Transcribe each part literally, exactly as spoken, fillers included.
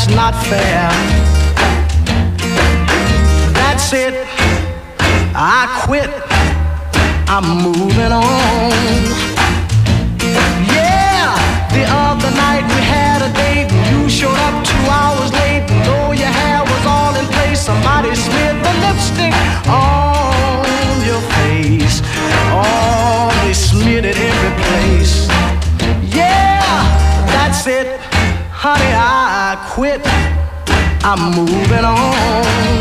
that's not fair. That's it, I quit, I'm moving on. Yeah, the other night we had a date. You showed up two hours late. Though your hair was all in place, somebody smeared the lipstick on your face. Oh, they smeared it every place. Yeah, that's it, honey, I quit, I'm moving on.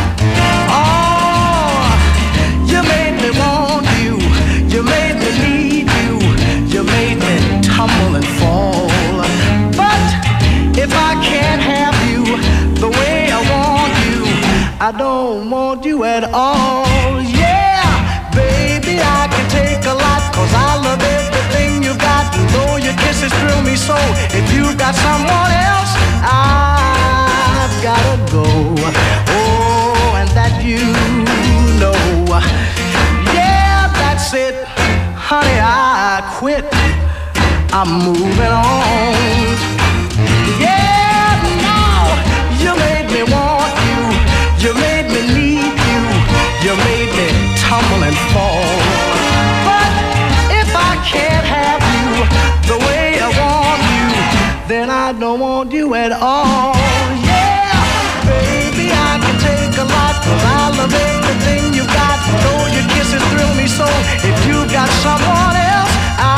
Oh, you made me want you, you made me need you, you made me tumble and fall. But if I can't have you the way I want you, I don't want you at all. Yeah, baby, I can take a lot, cause I love everything you got. You know your kisses thrill me so. If you've got someone else, I've gotta go. Oh, and that you know. Yeah, that's it, honey, I quit, I'm moving on. Yeah, now you made me want you, you made me need you, you made me tumble and fall. But if I can't have you the way I want you, then I don't want you at all. Yeah, baby, I can take a lot, cause I love everything you got. Though your kisses thrill me so. If you got someone else,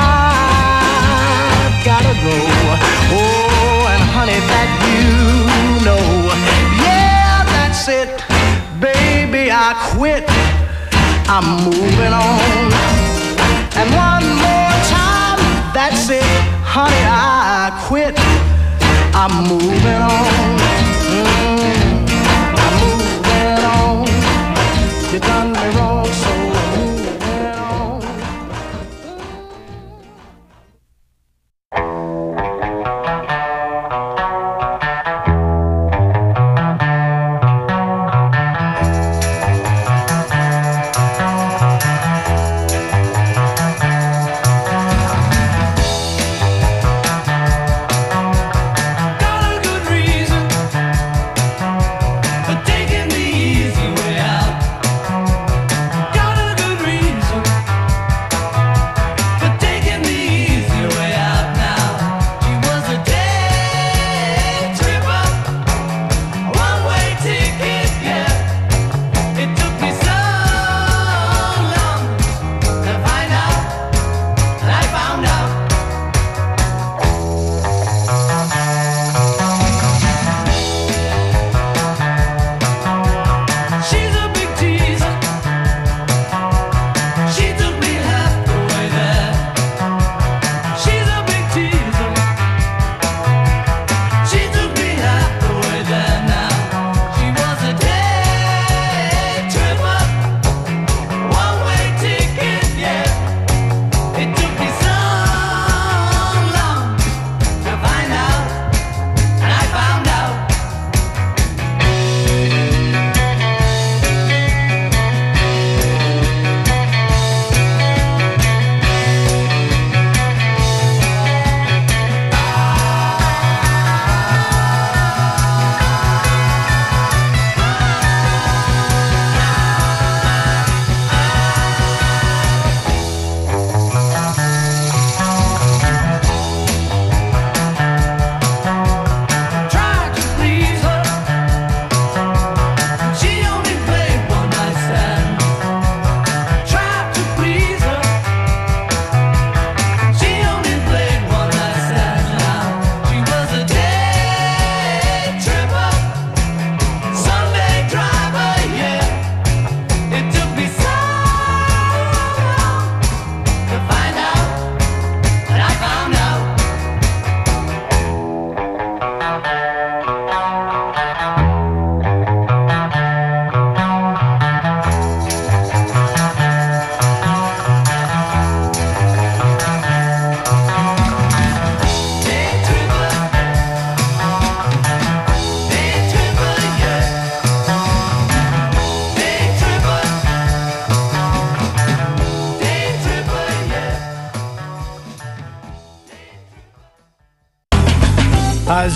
I've gotta go. Oh, and honey, that you know. Yeah, that's it, baby, I quit, I'm moving on. And one more time, that's it, honey, I quit, I'm moving on. Mm, I'm moving on. You done me wrong, so I'm moving on. Got a good reason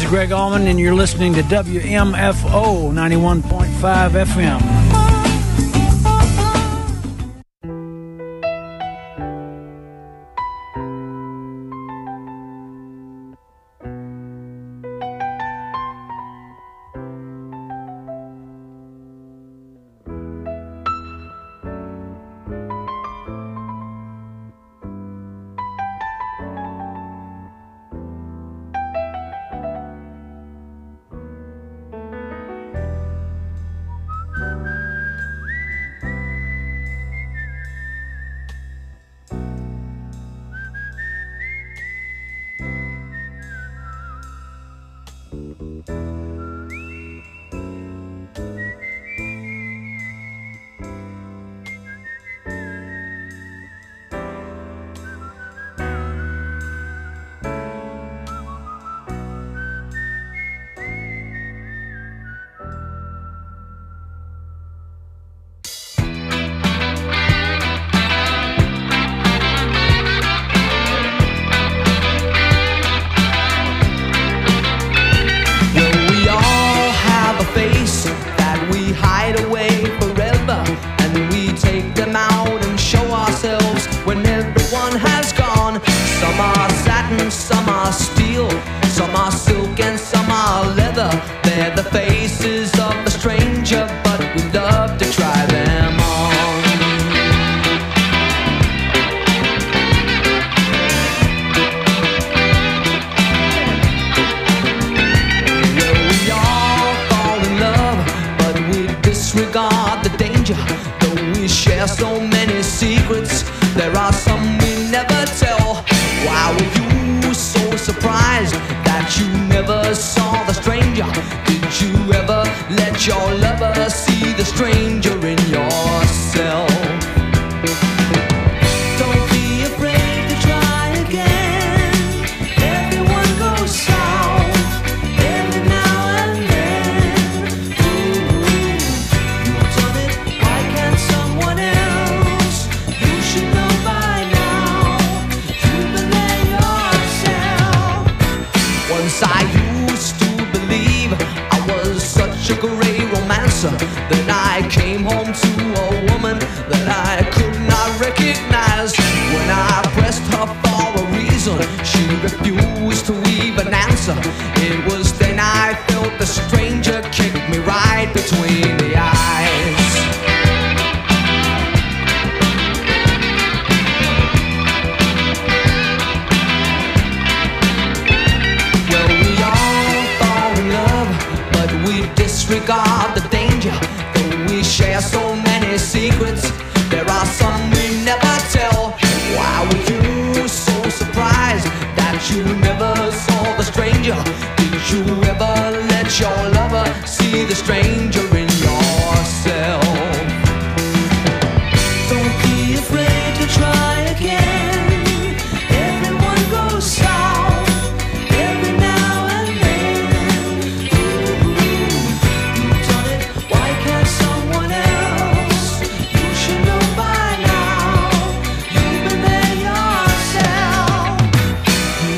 Greg Allman, and you're listening to W M F O ninety-one point five F M.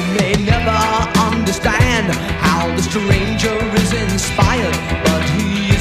Understand how the stranger is inspired, but he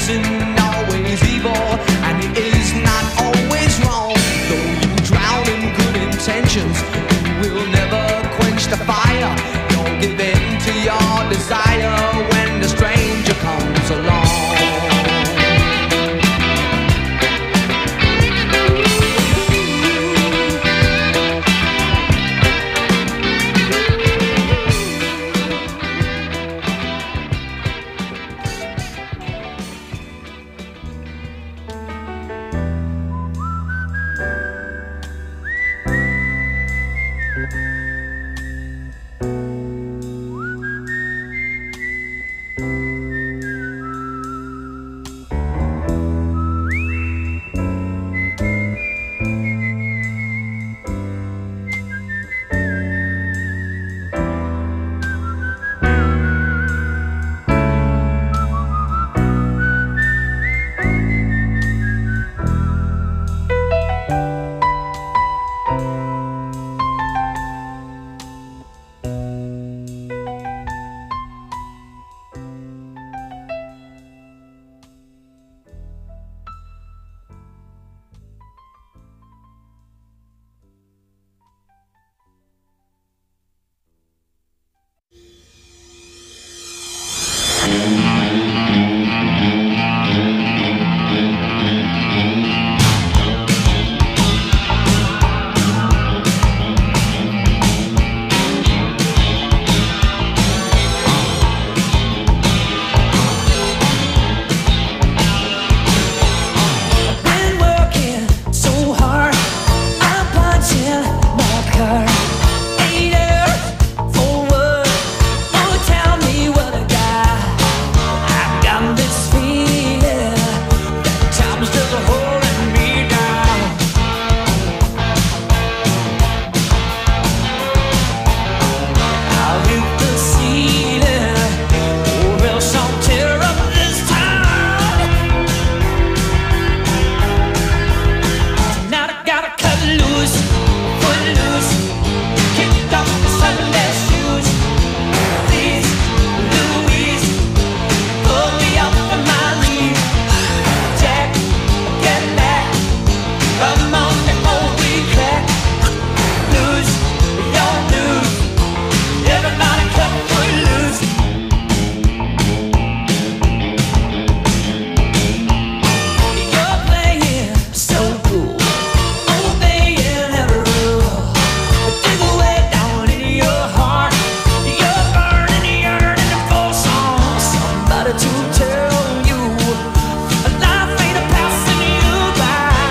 to tell you life ain't passing you by.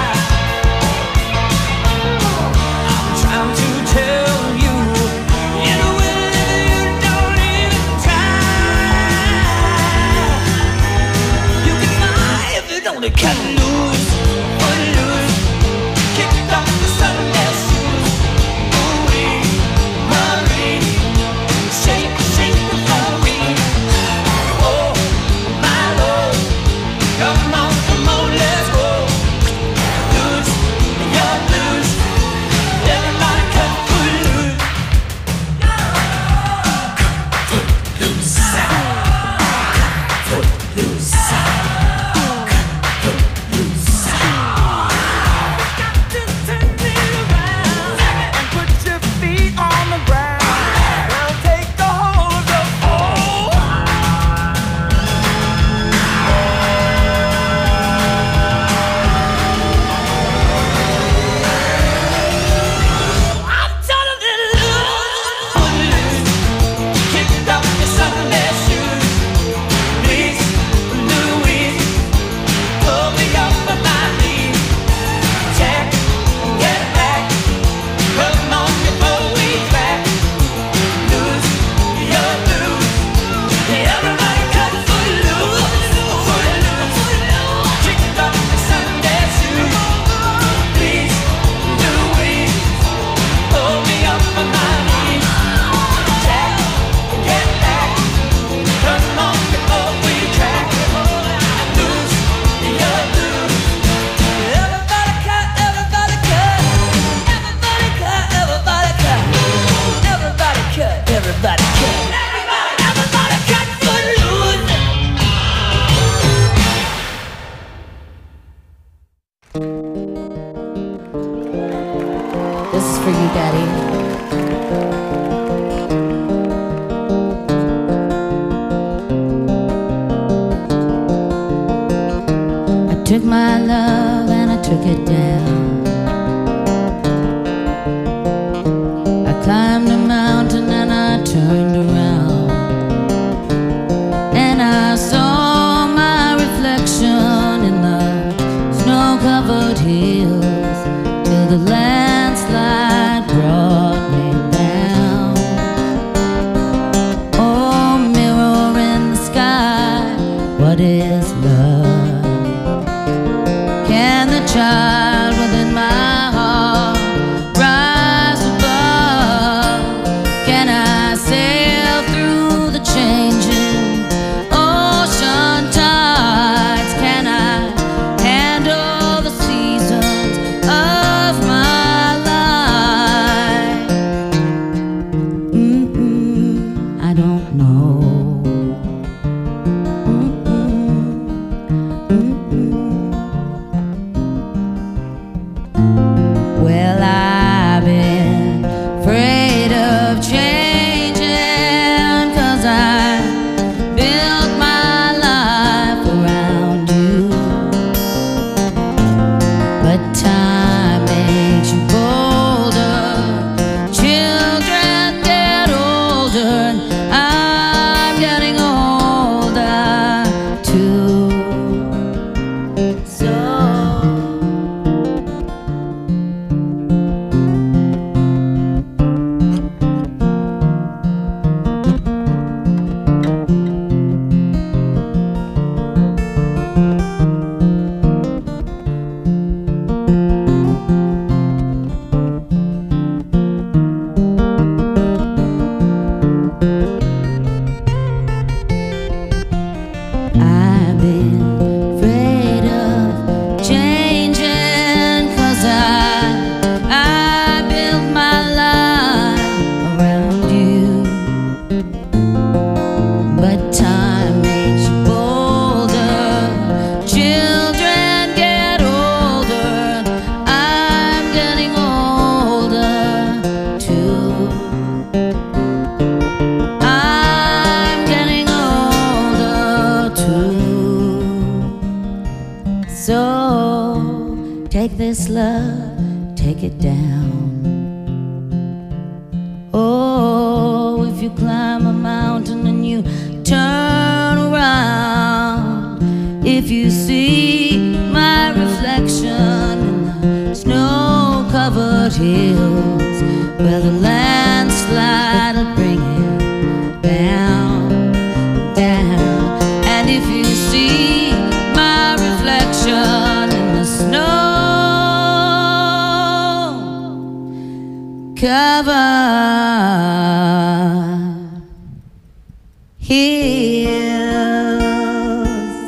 I'm trying to tell you in a way you don't even try. You can fly if you don't cut loose, or loose. Kicked off the Sunday shoes. Ooh-wee, Marie, shake, shake the floor. Oh, my Lord, come on, come on, let's go. Loose, you're loose. Everybody cut foot loose. Cut foot loose. Cut foot loose. This is for you, Daddy. I took my love and I took it down. I climbed a mountain and I turned around, and I saw my reflection in the snow-covered hills till the landslide brought me down. Oh, mirror in the sky, what is love? Can the child within my heart rise above? Can I sail through the changing ocean tides? Can I handle the seasons of my life? Mm-mm, I don't know. Well, I've been afraid of changing, 'cause I built my life around you. But time makes you bolder, children get older, and I'm getting older too. So I've been afraid of changing, 'cause I, I built my life around you. But time makes you bolder, children get older, I'm getting older too. I'm getting older too. So take this love, take it down. Oh, if you climb a mountain and you turn around, see my reflection in the snow covered hills.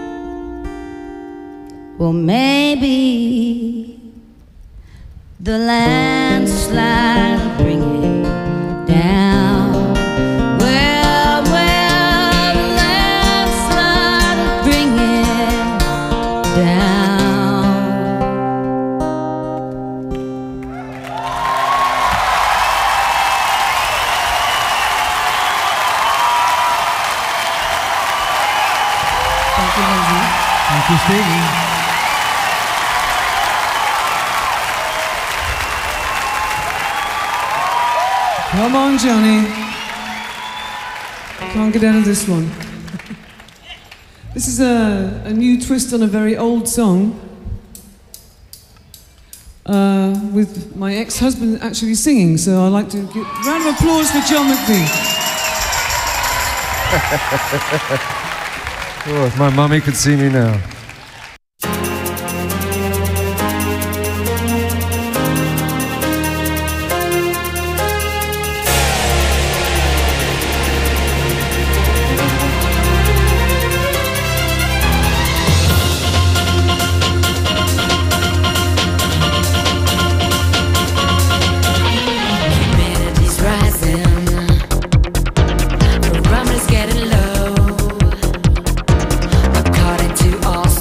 Well, maybe the landslide will bring it down. Well, well, the landslide will bring it down. Thank you, Lindsay. Thank you, Stevie. Come on, Johnny. Can't get out of this one. This is a, a new twist on a very old song uh, with my ex-husband actually singing, so I'd like to give a round of applause for John McVie. Oh, if my mommy could see me now. Humidity's rising, the rum is getting low. According to all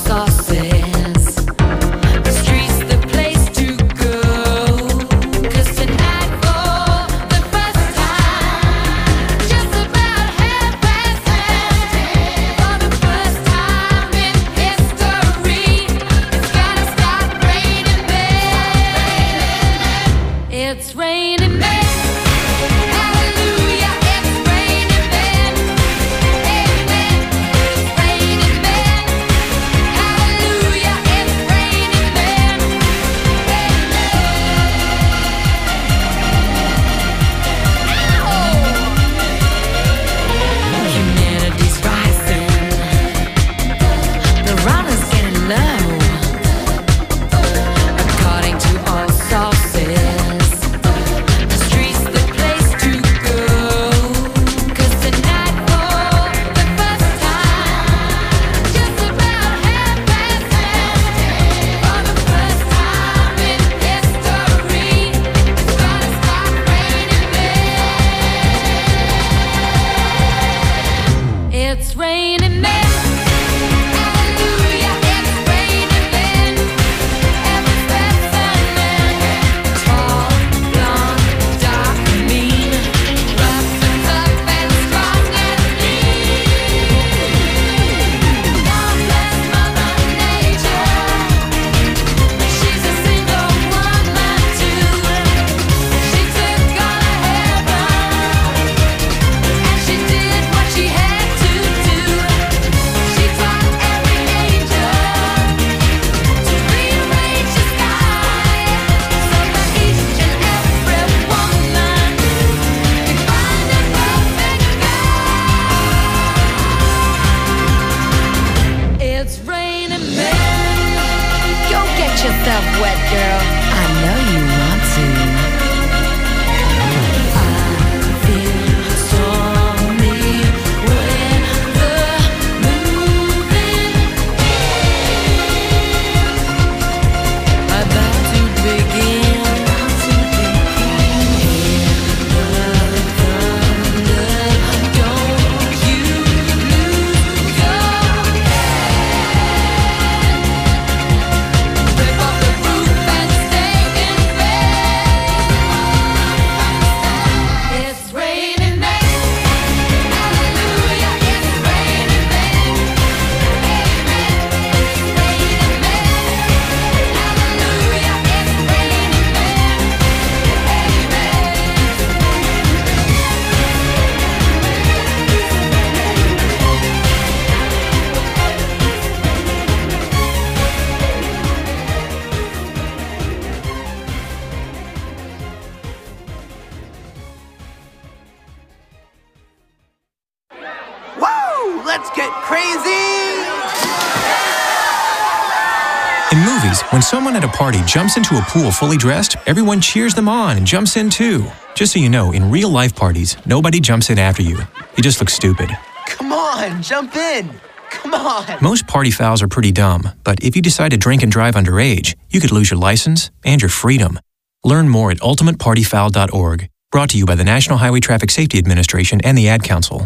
In movies, when someone at a party jumps into a pool fully dressed, everyone cheers them on and jumps in too. Just so you know, in real-life parties, nobody jumps in after you. You just look stupid. Come on, jump in. Come on. Most party fouls are pretty dumb, but if you decide to drink and drive underage, you could lose your license and your freedom. Learn more at ultimate party foul dot org. Brought to you by the National Highway Traffic Safety Administration and the Ad Council.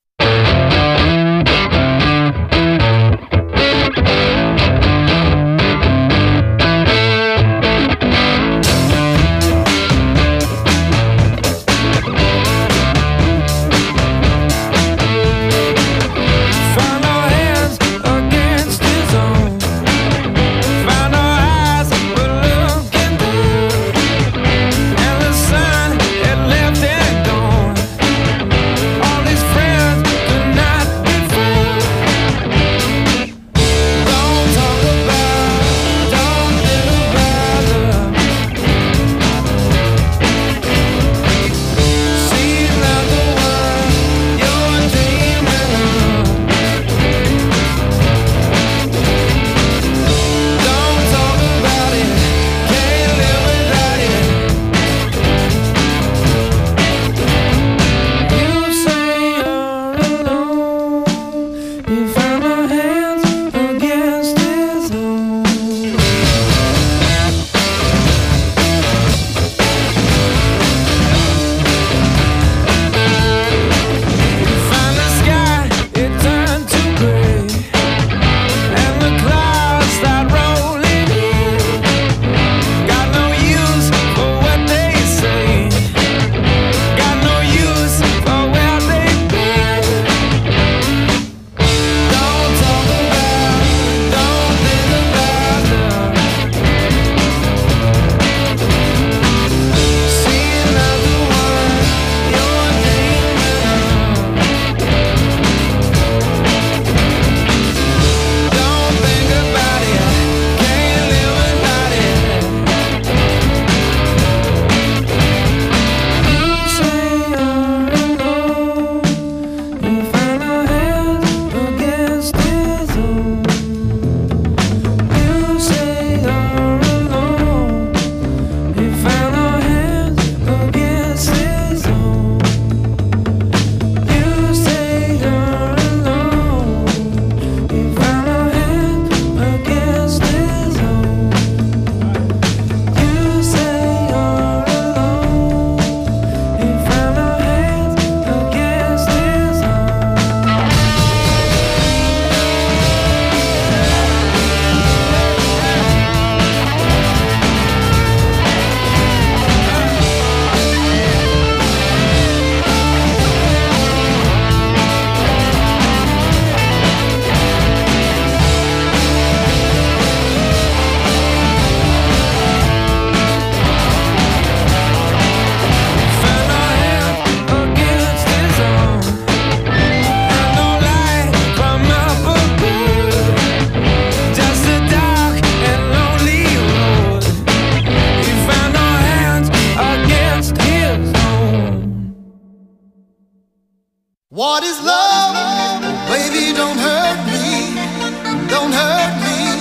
What is love? Baby, don't hurt me. Don't hurt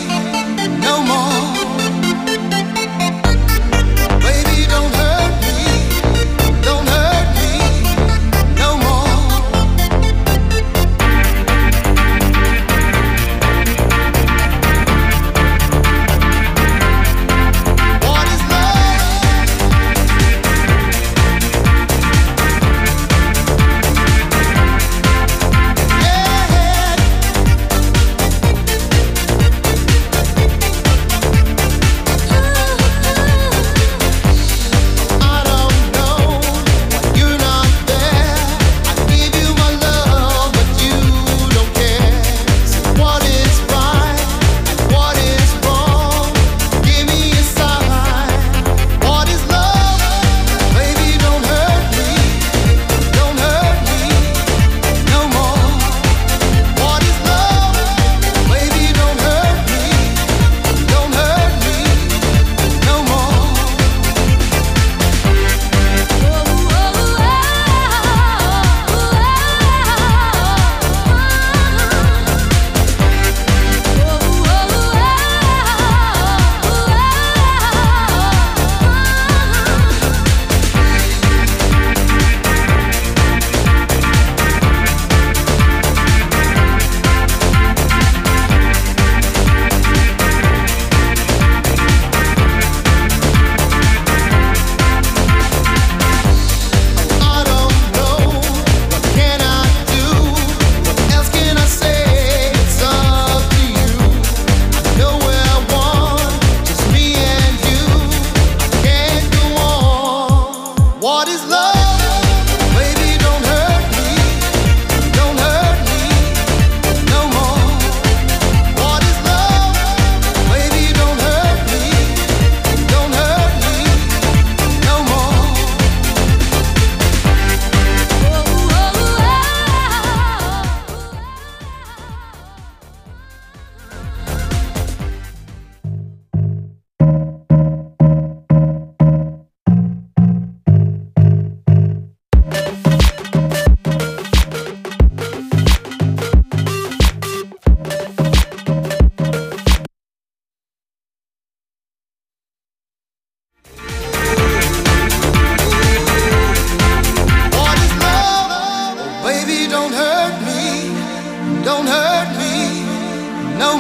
me no more. Baby, don't hurt me. Don't hurt me no more. What is love?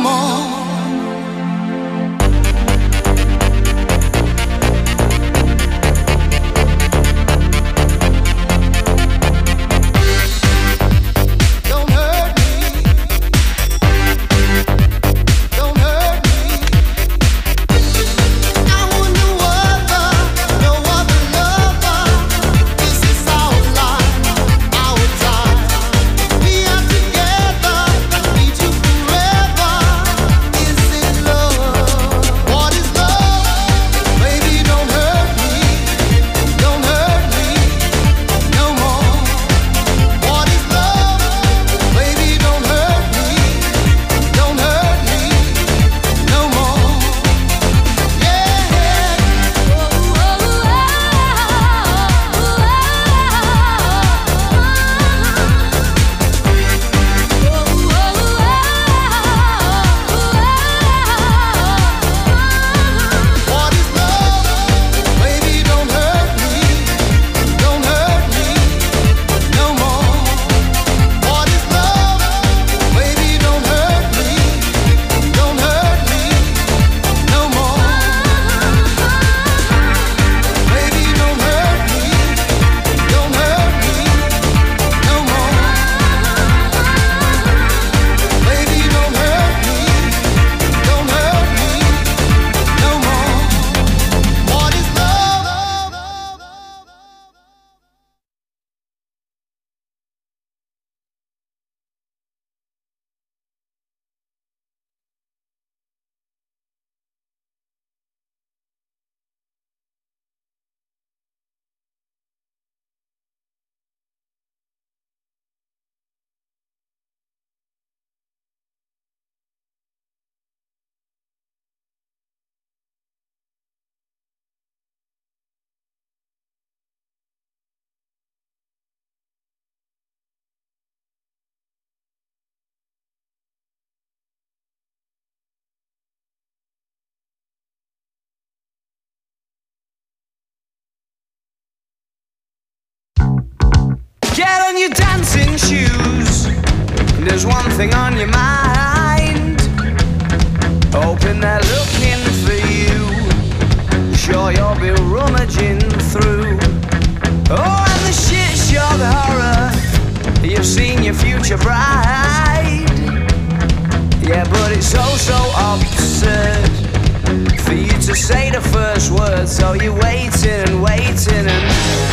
more. Get on your dancing shoes. There's one thing on your mind. Hoping they're looking for you. Sure you'll be rummaging through. Oh, and the shit show, the horror. You've seen your future bride. Yeah, but it's so, so absurd for you to say the first word. So you're waiting and waiting and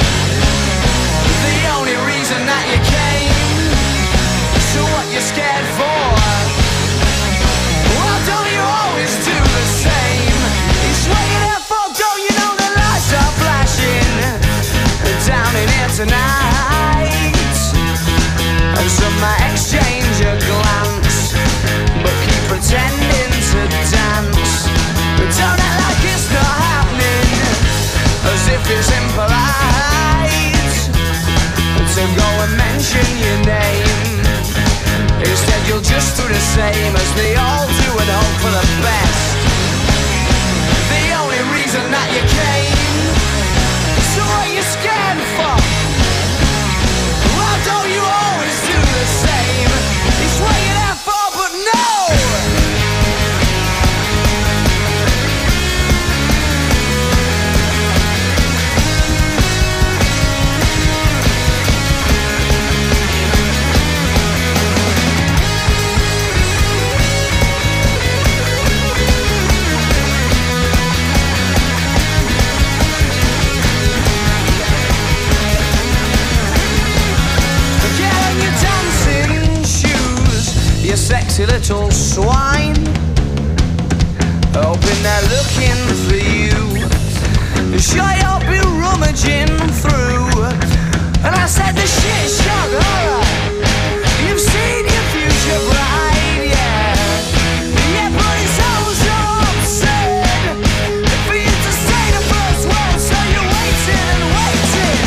the only reason that you came, so what you're scared for? Well, don't you always do the same? It's what you're there for, don't you know the lights are flashing down in here tonight? And some might exchange a glance, but keep pretending to dance. But don't act like it's not happening, as if it's impolite to go and mention your name. Instead you'll just do the same as they all do and hope for the best. The only reason that you came, so what are you scared for? Well, don't you always do the same? It's what you're there for, but no! You sexy little swine, hoping they're looking for you. Sure you'll be rummaging through. And I said the shit shock horror. You've seen your future bride, yeah. Yeah, but it's all so absurd for you to say the first word. So you're waiting and waiting.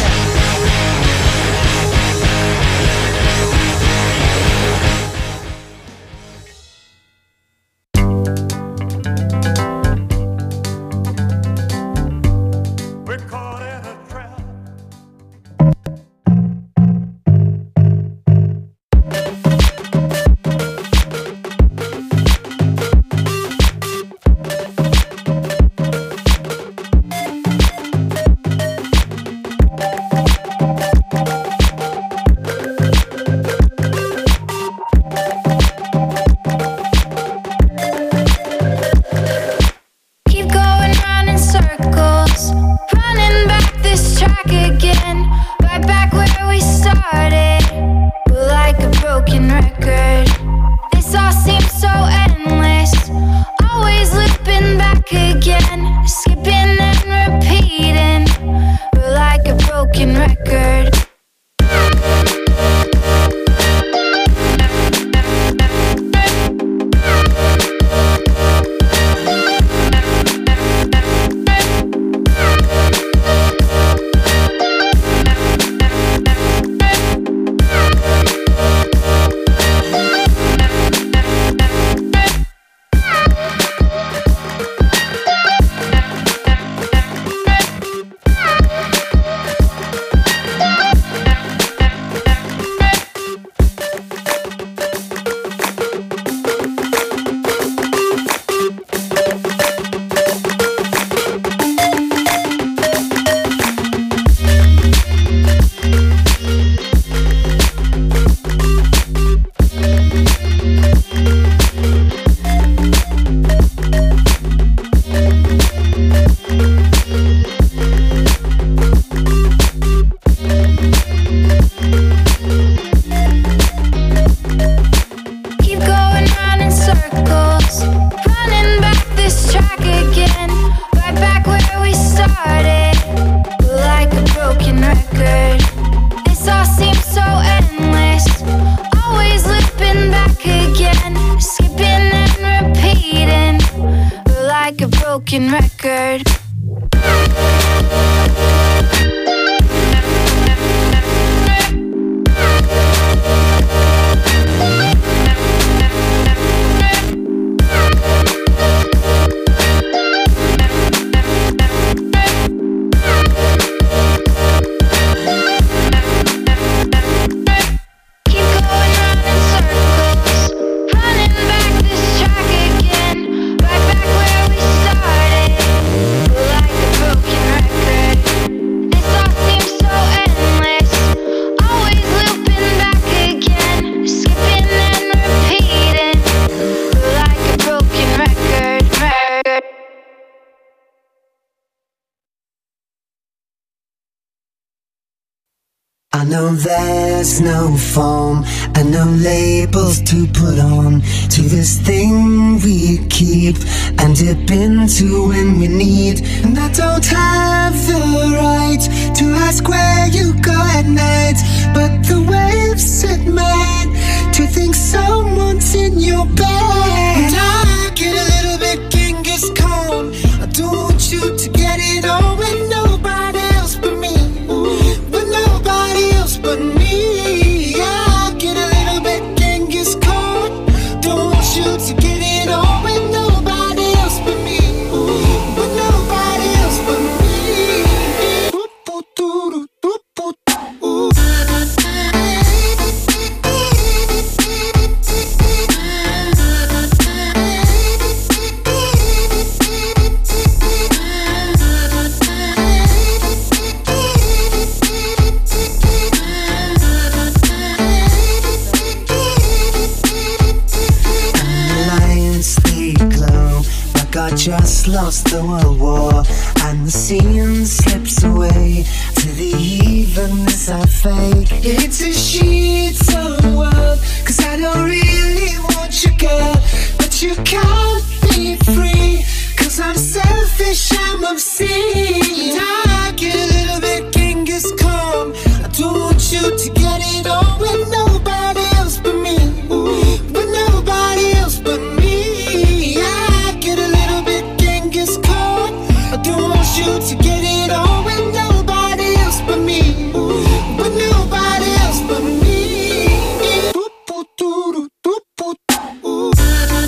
broken record. I know there's no form and no labels to put on to this thing we keep and dip into when we need. And I don't have the right to ask where you go at night, but the waves set mine to think someone's in your bed. And I get a little bit Genghis Khan. I don't want you to get it on with nobody else but me. But me, I get a little bit Genghis Khan. Don't want you to get it on with nobody else but me. With nobody else but me. I just lost the world war, and the scene slips away to the evenness I fake. It's a shit-on world, cause I don't really want you, girl, but you can't be free, cause I'm selfish, I'm obscene. I get a little bit Genghis Khan. I don't want you to get it on with nobody else but me. With nobody else but me. I don't want you to get it on with nobody else but me. With nobody else but me.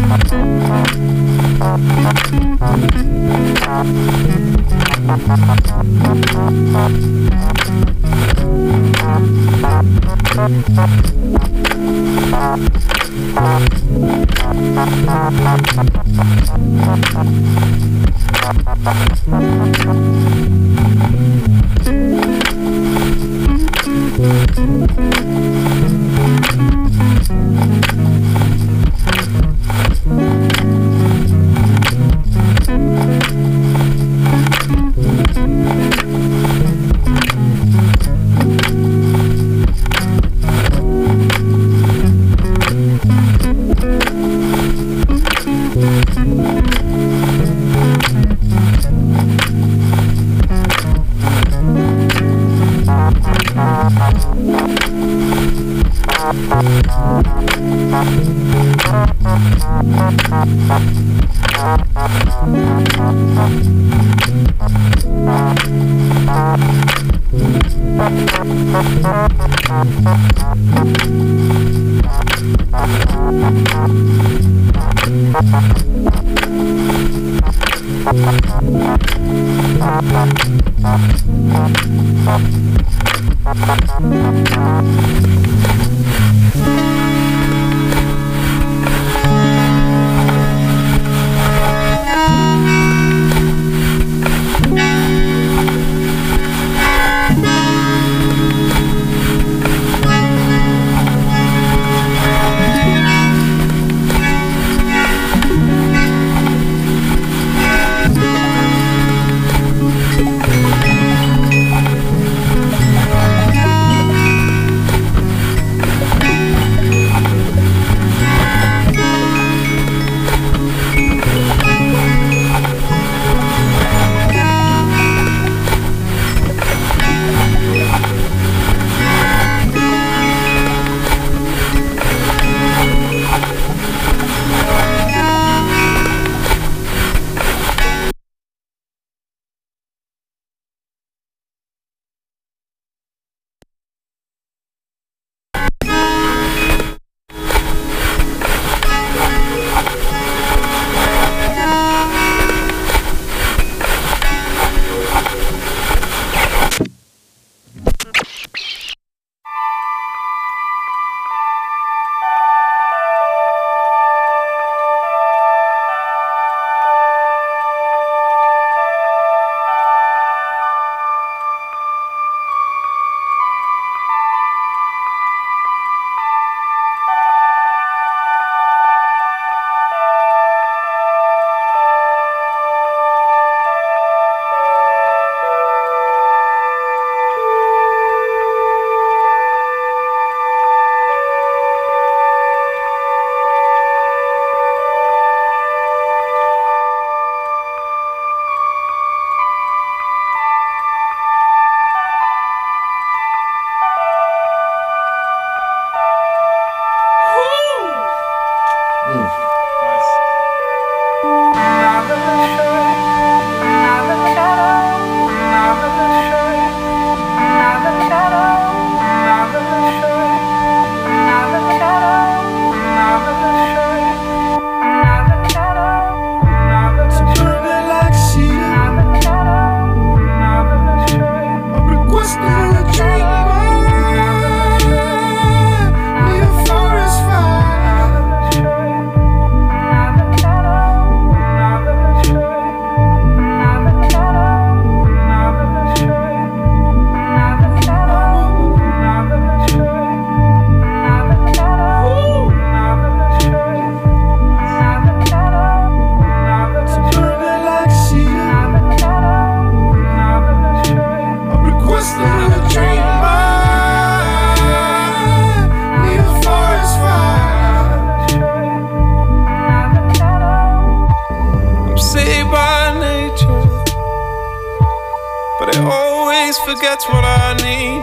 Forgets what I need.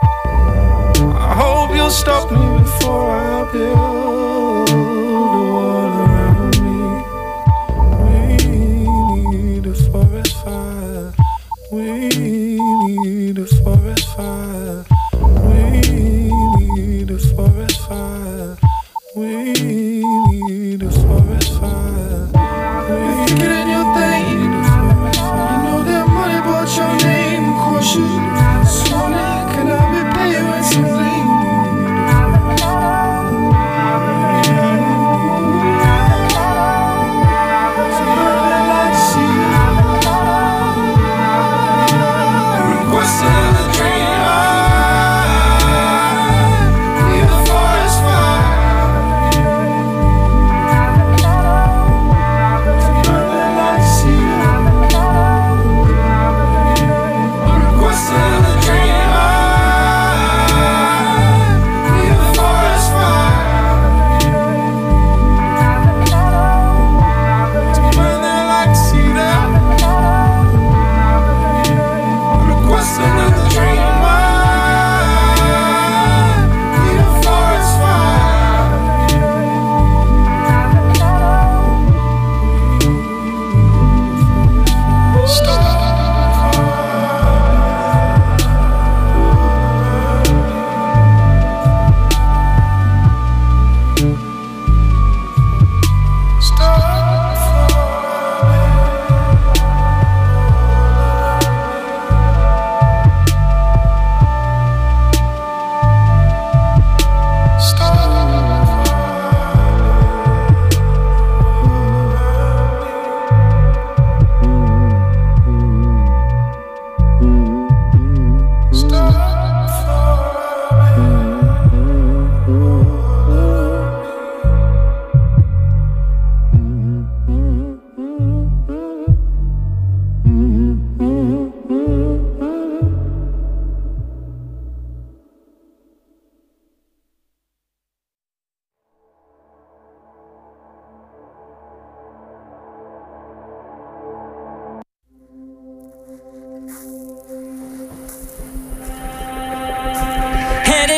I hope you'll stop me before I build a wall around me. We need a forest fire. We need a forest fire. We need a forest fire. We need a forest fire.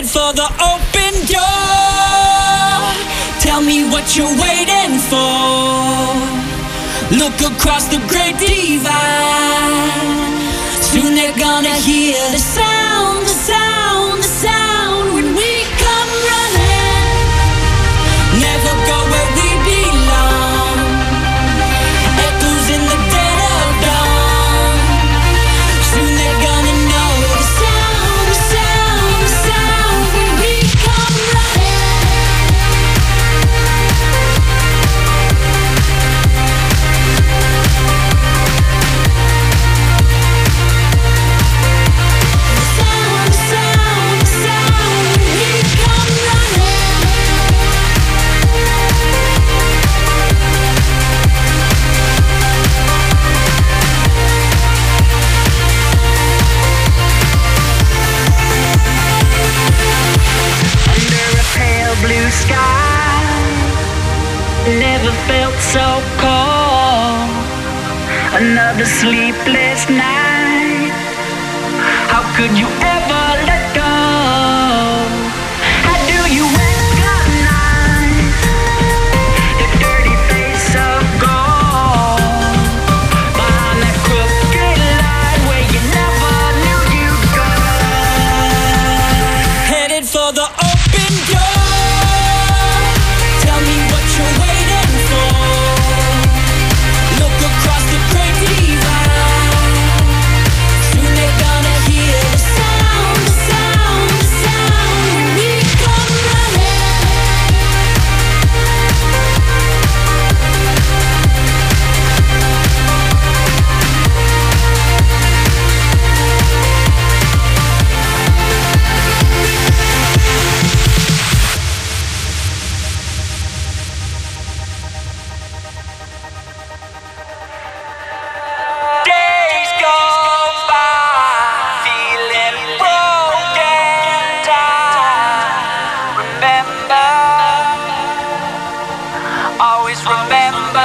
head for the open door. Tell me what you're waiting for. Look across the great divide. Soon they're gonna hear the sound, the sound, the sound when we come running. Never go where we belong. Echoes in the dead of dawn. Soon they're gonna know the sound, the sound, the sound when we come running. Blue sky, never felt so cold. Another sleepless night. How could you ever